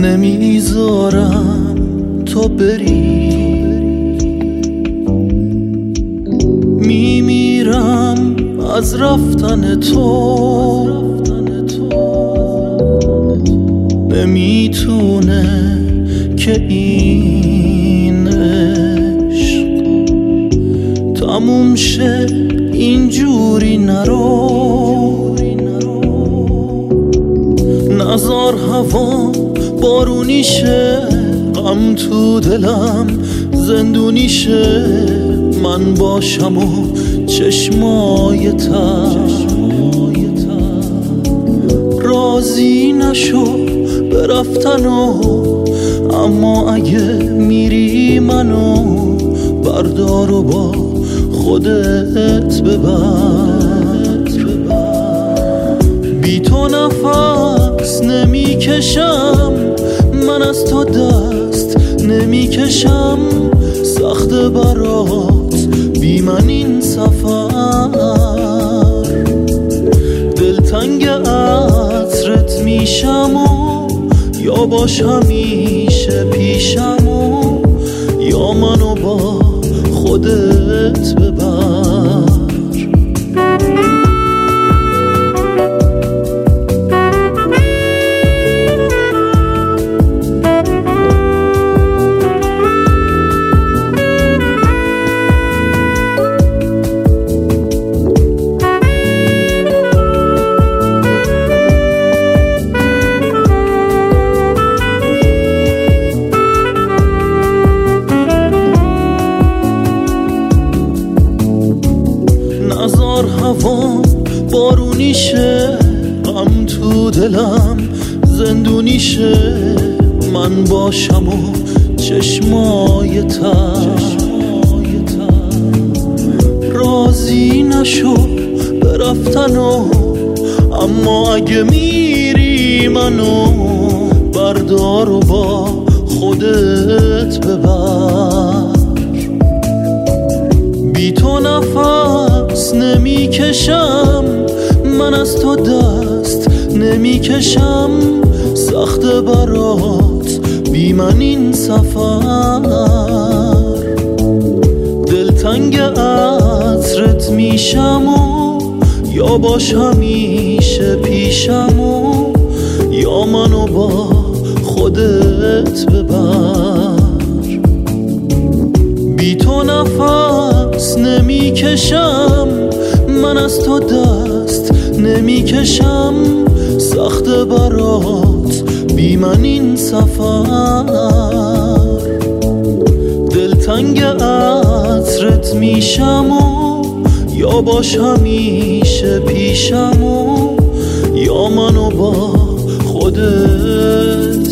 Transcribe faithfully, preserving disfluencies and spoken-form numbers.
نمیذارم تو بری، میمیرم از رفتن تو. نمیتونه که این عشق تموم شه، اینجوری نرو. نزار هوا بارونی شه، غم تو دلم زندونی شه. من باشم و چشمای تر، راضی نشو برفتن و اما اگه میری منو بردار و با خودت ببر. بی تو نفس نمیکشم، من از تو دست نمیکشم. سخت برات بی من این سفر، دلتنگ عطرت میشم و یا باش همیشه پیشم و یا منو با خودت ببر. نزار هوا بارونی شه، غم تو دلم زندونی شه. من باشم و چشمای تر، راضی نشو برفتن و اما اگه میری منو بردار و با خودت ببر. بی تو نفس نمیکشم، من از تو دست نمیکشم. سخت برات بی من این سفر، دلتنگ عطرت میشم و یا باش همیشه پیشم و یا منو با خودت ببر. بی تو نفس نمیکشم، من از تو دست نمیکشم. سخت برات بی من این سفر، دلتنگ عطرت میشم و یا باش همیشه پیشم و یا منو با خودت